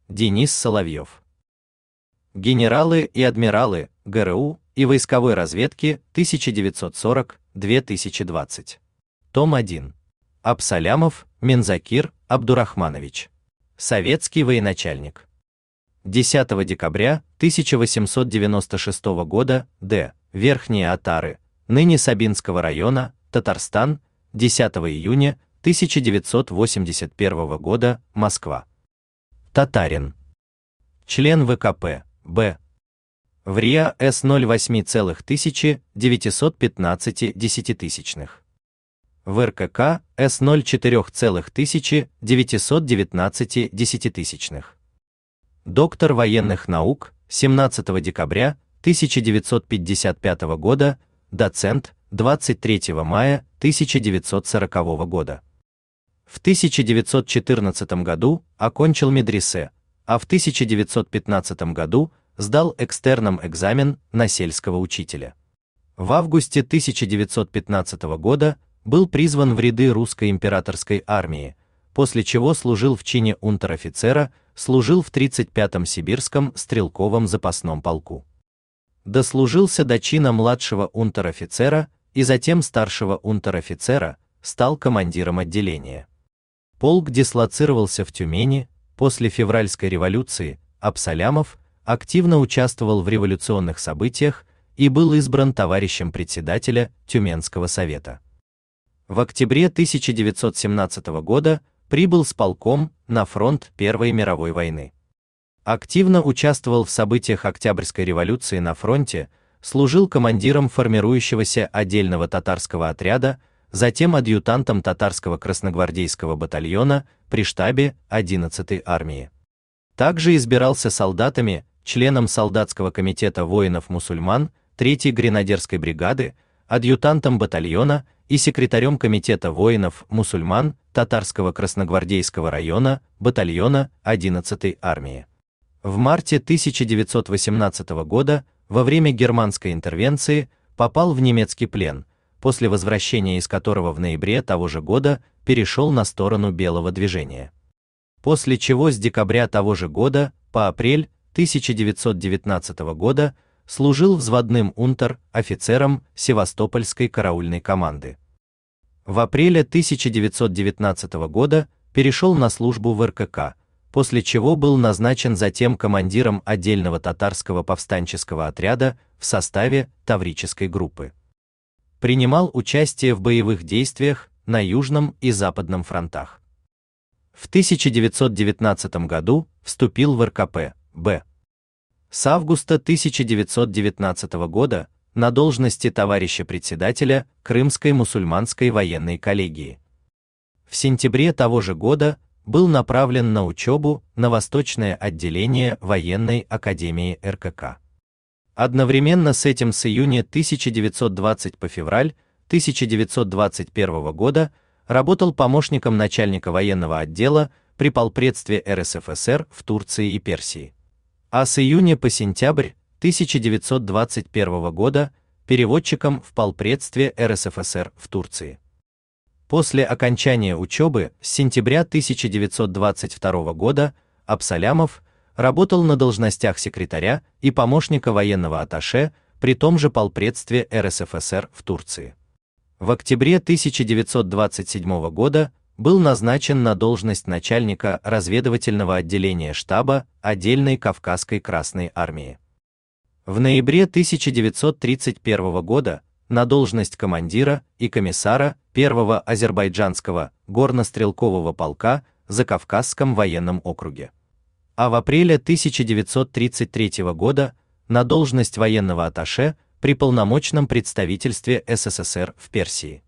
Денис Соловьев. Генералы и адмиралы ГРУ и войсковой разведки 1940-2020. Том 1. Абсалямов Минзакир Абдурахманович. Советский военачальник. 10 декабря 1896 года, Д. Верхние Отары, ныне Сабинского района, Татарстан, 10 июня 1981 года, Москва. Татарин. Член ВКП, Б. В РИА С 0,8,915 десятитысячных. В РКК С 0,4,919 десятитысячных. Доктор военных наук, 17 декабря 1955 года, доцент, 23 мая 1940 года. В 1914 году окончил медресе, а в 1915 году сдал экстерном экзамен на сельского учителя. В августе 1915 года был призван в ряды русской императорской армии, после чего служил в чине унтер-офицера, служил в 35-м сибирском стрелковом запасном полку. Дослужился до чина младшего унтер-офицера и затем старшего унтер-офицера, стал командиром отделения. Полк дислоцировался в Тюмени. После февральской революции Абсалямов активно участвовал в революционных событиях и был избран товарищем председателя Тюменского совета. В октябре 1917 года прибыл с полком на фронт Первой мировой войны. Активно участвовал в событиях Октябрьской революции на фронте, служил командиром формирующегося отдельного татарского отряда, затем адъютантом татарского красногвардейского батальона при штабе 11-й армии. Также избирался солдатами, членом солдатского комитета воинов-мусульман 3-й гренадерской бригады, адъютантом батальона и секретарем комитета воинов-мусульман татарского красногвардейского района батальона 11-й армии. В марте 1918 года, во время германской интервенции, попал в немецкий плен, после возвращения из которого в ноябре того же года перешел на сторону Белого движения. После чего с декабря того же года по апрель 1919 года служил взводным унтер-офицером Севастопольской караульной команды. В апреле 1919 года перешел на службу в РКК, после чего был назначен затем командиром отдельного татарского повстанческого отряда в составе Таврической группы. Принимал участие в боевых действиях на Южном и Западном фронтах. В 1919 году вступил в РКП, Б. С августа 1919 года на должности товарища председателя Крымской мусульманской военной коллегии. В сентябре того же года был направлен на учебу на Восточное отделение военной академии РКК. Одновременно с этим с июня 1920 по февраль 1921 года работал помощником начальника военного отдела при полпредстве РСФСР в Турции и Персии. А с июня по сентябрь 1921 года переводчиком в полпредстве РСФСР в Турции. После окончания учебы с сентября 1922 года Абсалямов работал на должностях секретаря и помощника военного атташе при том же полпредстве РСФСР в Турции. В октябре 1927 года был назначен на должность начальника разведывательного отделения штаба отдельной Кавказской Красной армии. В ноябре 1931 года на должность командира и комиссара 1-го азербайджанского горнострелкового полка в Закавказском военном округе. А в апреле 1933 года на должность военного атташе при полномочном представительстве СССР в Персии.